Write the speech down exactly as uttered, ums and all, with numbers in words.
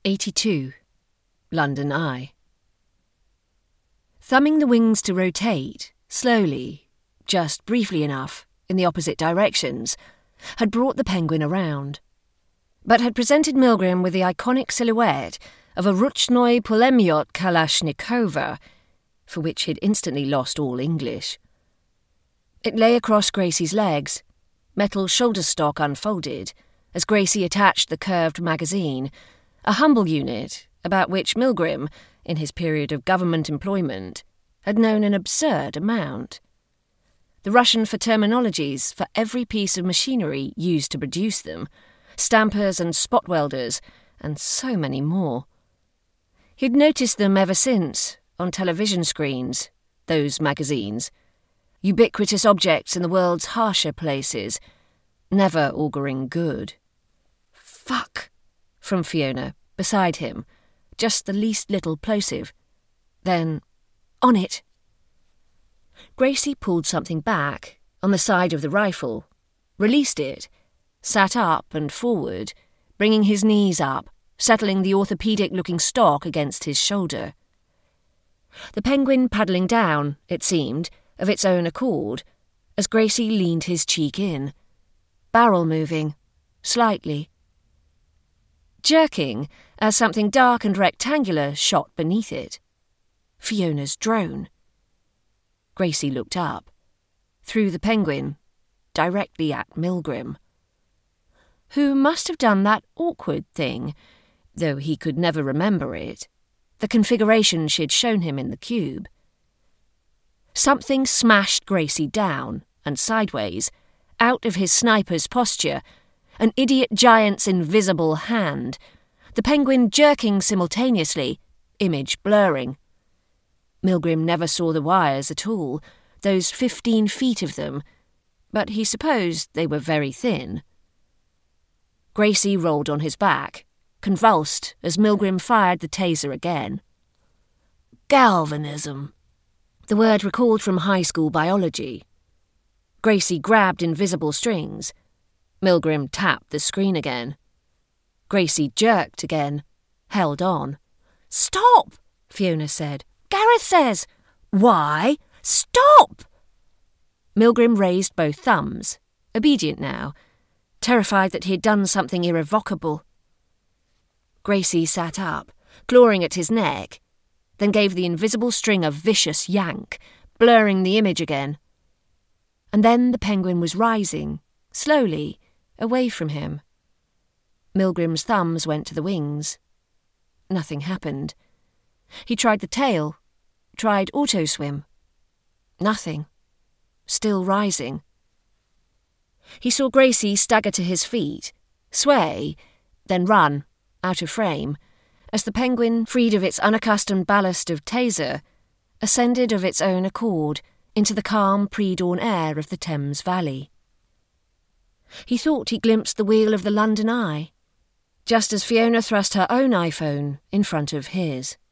eighty-two. London Eye. Thumbing the wings to rotate, slowly, just briefly enough, in the opposite directions, had brought the Penguin around, but had presented Milgrim with the iconic silhouette of a Ruchnoi Pulemyot Kalashnikova, for which he'd instantly lost all English. It lay across Gracie's legs, metal shoulder stock unfolded, as Gracie attached the curved magazine, a humble unit about which Milgrim, in his period of government employment, had known an absurd amount. The Russian for terminologies for every piece of machinery used to produce them, stampers and spot welders, and so many more. He'd noticed them ever since, on television screens, those magazines, ubiquitous objects in the world's harsher places, never auguring good. Fuck, from Fiona, beside him, just the least little plosive. Then, on it. Gracie pulled something back, on the side of the rifle, released it, sat up and forward, bringing his knees up, settling the orthopaedic-looking stock against his shoulder. The Penguin paddling down, it seemed, of its own accord, as Gracie leaned his cheek in, barrel moving, slightly, jerking as something dark and rectangular shot beneath it. Fiona's drone. Gracie looked up, through the Penguin, directly at Milgrim, who must have done that awkward thing, though he could never remember it, the configuration she'd shown him in the cube. Something smashed Gracie down and sideways, out of his sniper's posture, an idiot giant's invisible hand, the Penguin jerking simultaneously, image blurring. Milgrim never saw the wires at all, those fifteen feet of them, but he supposed they were very thin. Gracie rolled on his back, convulsed as Milgrim fired the taser again. Galvanism. The word recalled from high school biology. Gracie grabbed invisible strings. Milgrim tapped the screen again. Gracie jerked again, held on. "Stop!" Fiona said. "Gareth says." "Why? Stop!" Milgrim raised both thumbs, obedient now, terrified that he had done something irrevocable. Gracie sat up, clawing at his neck, then gave the invisible string a vicious yank, blurring the image again. And then the Penguin was rising, slowly, away from him. Milgrim's thumbs went to the wings. Nothing happened. He tried the tail, tried auto-swim. Nothing. Still rising. He saw Gracie stagger to his feet, sway, then run, out of frame, as the Penguin, freed of its unaccustomed ballast of taser, ascended of its own accord into the calm pre-dawn air of the Thames Valley. He thought he glimpsed the wheel of the London Eye, just as Fiona thrust her own iPhone in front of his.